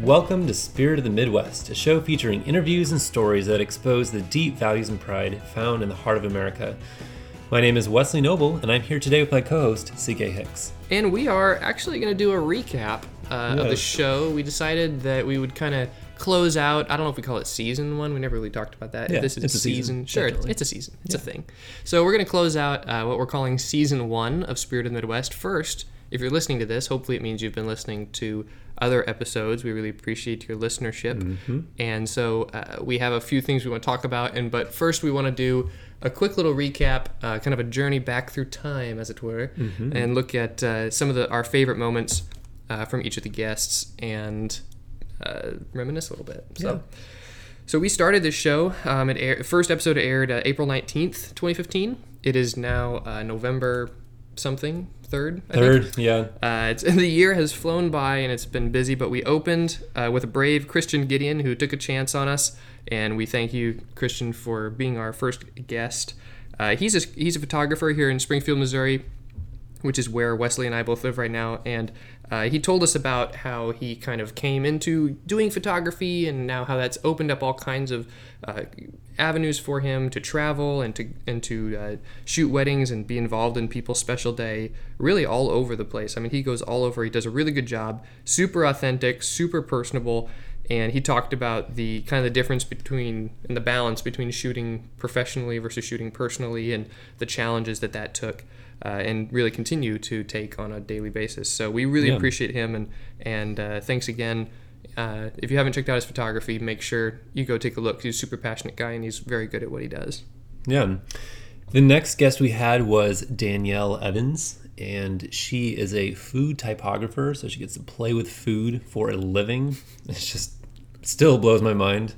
Welcome to Spirit of the Midwest, a show featuring interviews and stories that expose the deep values and pride found in the heart of America. My name is Wesley Noble, and I'm here today with my co-host, C.K. Hicks. And we are actually going to do a recap of the show. We decided that we would kind of close out, I don't know if we call it season one. We never really talked about that. Yeah, This is it's a season. Sure, Definitely. it's a season. It's a thing. So we're going to close out what we're calling season one of Spirit of the Midwest. First, if you're listening to this, hopefully it means you've been listening to other episodes. We really appreciate your listenership. Mm-hmm. And so we have a few things we want to talk about. But first we want to do a quick little recap, kind of a journey back through time, as it were, and look at some of our favorite moments from each of the guests and reminisce a little bit. So we started this show. First episode aired April 19th, 2015. It is now November something, 3rd, I think. Yeah. The year has flown by and it's been busy, but we opened with a brave Christian Gideon who took a chance on us, and we thank you, Christian, for being our first guest. He's a photographer here in Springfield, Missouri, which is where Wesley and I both live right now, and he told us about how he kind of came into doing photography and now how that's opened up all kinds of avenues for him to travel and to shoot weddings and be involved in people's special day, really all over the place. I mean, he goes all over. He does a really good job, super authentic, super personable, and he talked about the kind of the difference between and the balance between shooting professionally versus shooting personally and the challenges that took. And really continue to take on a daily basis. So we really appreciate him, and thanks again. If you haven't checked out his photography, make sure you go take a look. He's a super passionate guy, and he's very good at what he does. Yeah. The next guest we had was Danielle Evans, and she is a food typographer, so she gets to play with food for a living. It's just still blows my mind.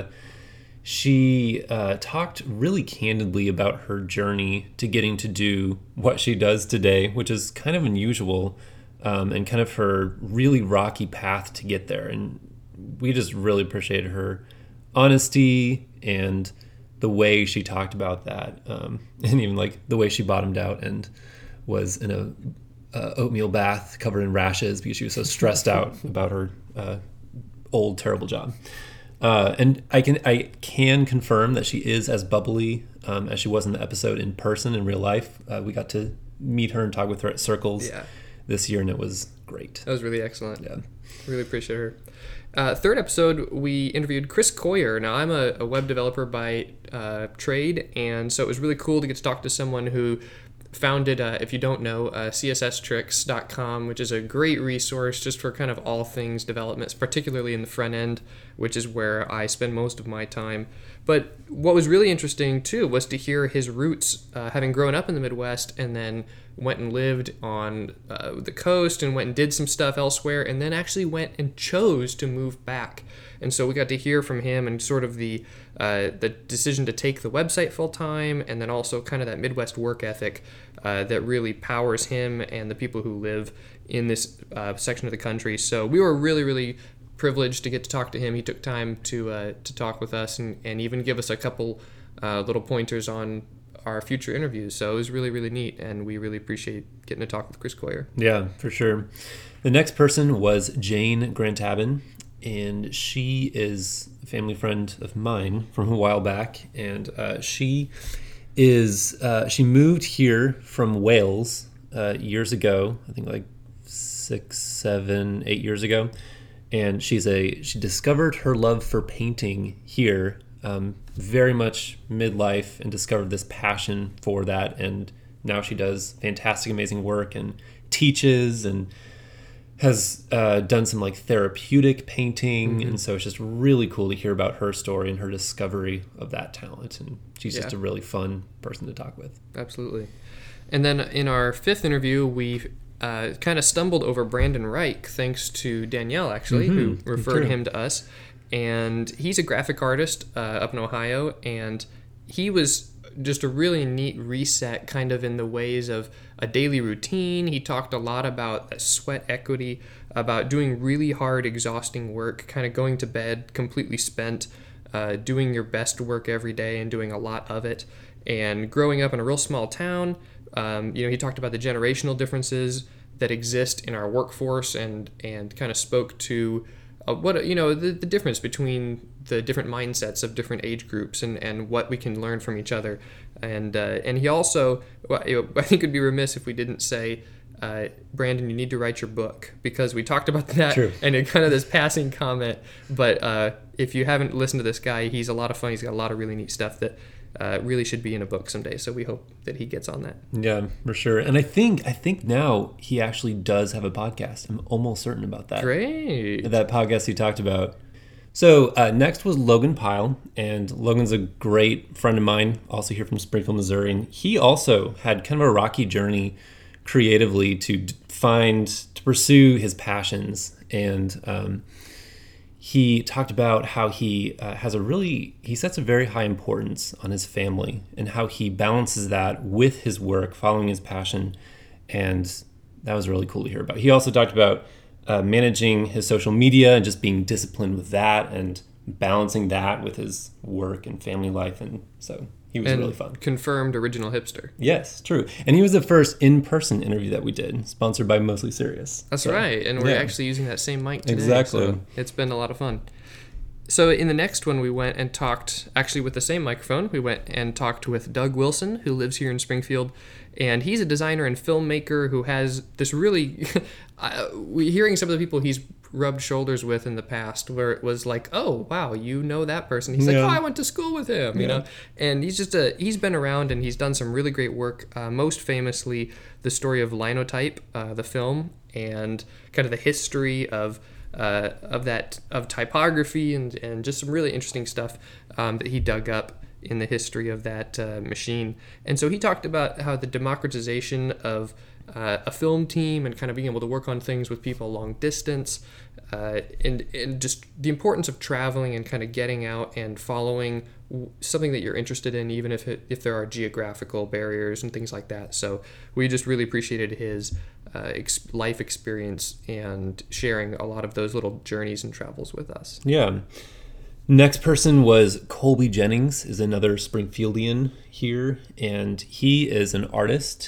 She talked really candidly about her journey to getting to do what she does today, which is kind of unusual, and kind of her really rocky path to get there. And we just really appreciated her honesty and the way she talked about that, and even like the way she bottomed out and was in a oatmeal bath covered in rashes because she was so stressed out about her old terrible job. And I can confirm that she is as bubbly as she was in the episode in person in real life. We got to meet her and talk with her at Circles this year, and it was great. That was really excellent. Yeah, really appreciate her. Third episode, we interviewed Chris Coyer. Now, I'm a web developer by trade, and so it was really cool to get to talk to someone who founded, if you don't know, CSStricks.com, which is a great resource just for kind of all things development, particularly in the front end, which is where I spend most of my time. But what was really interesting, too, was to hear his roots, having grown up in the Midwest and then went and lived on the coast and went and did some stuff elsewhere and then actually went and chose to move back. And so we got to hear from him and sort of the decision to take the website full time, and then also kind of that Midwest work ethic that really powers him and the people who live in this section of the country. So we were really, really privileged to get to talk to him. He took time to talk with us and even give us a couple little pointers on our future interviews. So it was really, really neat, and we really appreciate getting to talk with Chris Coyer. Yeah, for sure. The next person was Jane Grantabin, and she is a family friend of mine from a while back, and she moved here from Wales years ago, I think like 6, 7, 8 years ago, and she discovered her love for painting here very much midlife, and discovered this passion for that, and now she does fantastic, amazing work and teaches and has done some like therapeutic painting, and so it's just really cool to hear about her story and her discovery of that talent, and she's just a really fun person to talk with. Absolutely. And then in our fifth interview, we kind of stumbled over Brandon Reich, thanks to Danielle, actually, who referred him to us. And he's a graphic artist up in Ohio, and he was just a really neat reset kind of in the ways of a daily routine. He talked a lot about sweat equity, about doing really hard, exhausting work, kind of going to bed completely spent, doing your best work every day and doing a lot of it, and growing up in a real small town. He talked about the generational differences that exist in our workforce and kind of spoke to what the difference between the different mindsets of different age groups and what we can learn from each other. And he also, I think it'd be remiss if we didn't say, Brandon, you need to write your book, because we talked about that. True. And in kind of this passing comment. But if you haven't listened to this guy, he's a lot of fun. He's got a lot of really neat stuff that really should be in a book someday. So we hope that he gets on that. Yeah, for sure. And I think now he actually does have a podcast. I'm almost certain about that. Great. That podcast he talked about. So next was Logan Pyle, and Logan's a great friend of mine, also here from Springfield, Missouri. And he also had kind of a rocky journey creatively to pursue his passions. And he talked about how he he sets a very high importance on his family and how he balances that with his work, following his passion. And that was really cool to hear about. He also talked about managing his social media and just being disciplined with that and balancing that with his work and family life. And so he was really fun. Confirmed original hipster. Yes, true. And he was the first in-person interview that we did, sponsored by Mostly Serious. That's right. And we're actually using that same mic today. Exactly. So it's been a lot of fun. So in the next one, we went and talked, actually with the same microphone, we went and talked with Doug Wilson, who lives here in Springfield. And he's a designer and filmmaker who has this really, hearing some of the people he's rubbed shoulders with in the past, where it was like, oh, wow, you know that person. He's like, oh, I went to school with him, you know? And he's just he's been around and he's done some really great work, most famously the story of Linotype, the film, and kind of the history of typography and just some really interesting stuff that he dug up in the history of that machine. And so he talked about how the democratization of a film team and kind of being able to work on things with people long distance, and just the importance of traveling and kind of getting out and following something that you're interested in, even if there are geographical barriers and things like that. So we just really appreciated his life experience and sharing a lot of those little journeys and travels with us. Yeah. Next person was Colby Jennings, is another Springfieldian here, and he is an artist,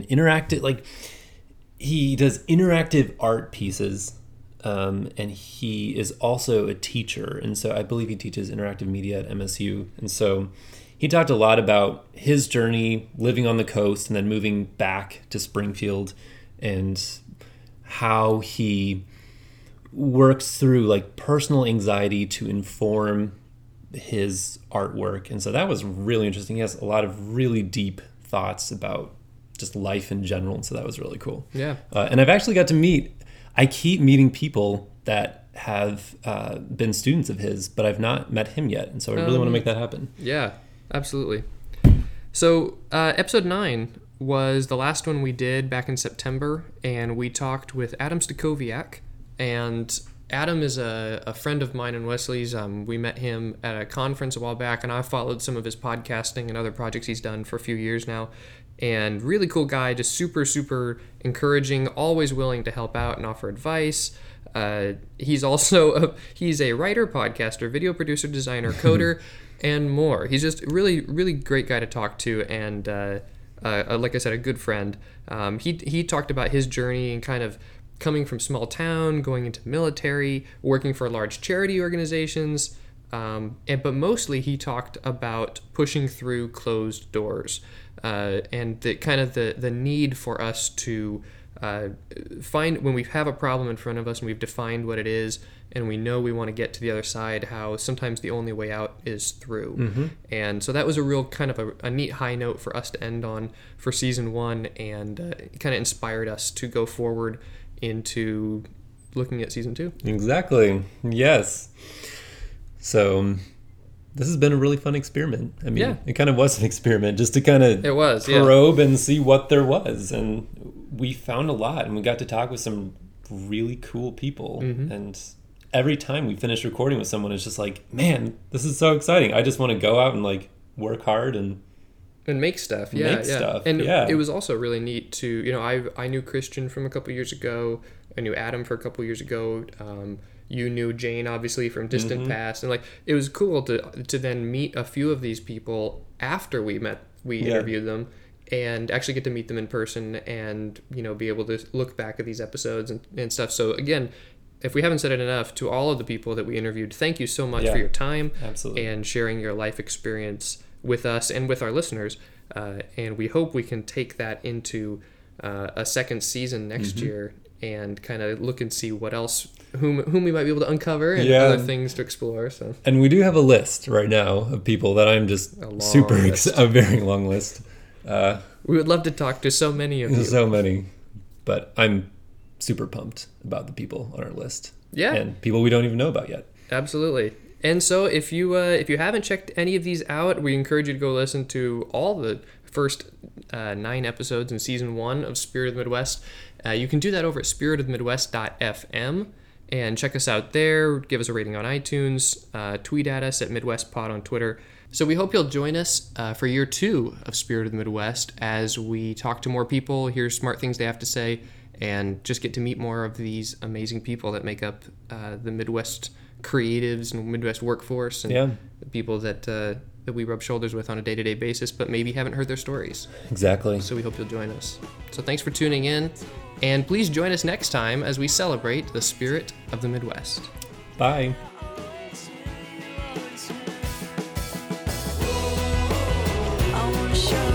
he does interactive art pieces, and he is also a teacher, and so I believe he teaches interactive media at MSU, and so he talked a lot about his journey living on the coast and then moving back to Springfield, and how he works through like personal anxiety to inform his artwork. And so that was really interesting. He has a lot of really deep thoughts about just life in general. And so that was really cool. Yeah. And I've actually got to I keep meeting people that have been students of his, but I've not met him yet. And so I really want to make that happen. Yeah, absolutely. So episode 9 was the last one we did back in September, and we talked with Adam Stacoviak. And Adam is a friend of mine and Wesley's. We met him at a conference a while back, and I've followed some of his podcasting and other projects he's done for a few years now. And really cool guy, just super, super encouraging, always willing to help out and offer advice. He's also he's a writer, podcaster, video producer, designer, coder, and more. He's just really, really great guy to talk to, and like I said, a good friend. He talked about his journey and kind of coming from small town, going into military, working for large charity organizations, but mostly he talked about pushing through closed doors, and the kind of the need for us to find, when we have a problem in front of us and we've defined what it is and we know we want to get to the other side, how sometimes the only way out is through. Mm-hmm. And so that was a real kind of a neat high note for us to end on for season 1, and it kind of inspired us to go forward into looking at season 2. Exactly. Yes. So this has been a really fun experiment. I mean, It kind of was an experiment just to kind of probe and see what there was. And we found a lot, and we got to talk with some really cool people. Mm-hmm. And every time we finish recording with someone, it's just like, man, this is so exciting. I just want to go out and like work hard and make stuff. And it was also really neat to, I knew Christian from a couple years ago. I knew Adam for a couple years ago. You knew Jane, obviously, from distant past. And like, it was cool to then meet a few of these people after we interviewed them, and actually get to meet them in person and, be able to look back at these episodes and stuff. So again, if we haven't said it enough, to all of the people that we interviewed, thank you so much Yeah, for your time absolutely. and sharing your life experience with us and with our listeners. And we hope we can take that into a second season next year and kind of look and see what else, whom we might be able to uncover and other things to explore. So, and we do have a list right now of people that I'm just a very long list. We would love to talk to so many of you. So many, but I'm super pumped about the people on our list. Yeah, and people we don't even know about yet. Absolutely. And so if you haven't checked any of these out, we encourage you to go listen to all the first 9 episodes in season 1 of Spirit of the Midwest. You can do that over at spiritofthemidwest.fm and check us out there. Give us a rating on iTunes. Tweet at us at MidwestPod on Twitter. So we hope you'll join us for year 2 of Spirit of the Midwest as we talk to more people, hear smart things they have to say, and just get to meet more of these amazing people that make up the Midwest creatives and Midwest workforce and the people that we rub shoulders with on a day-to-day basis, but maybe haven't heard their stories. Exactly. So we hope you'll join us. So thanks for tuning in, and please join us next time as we celebrate the Spirit of the Midwest. Bye. I wanna show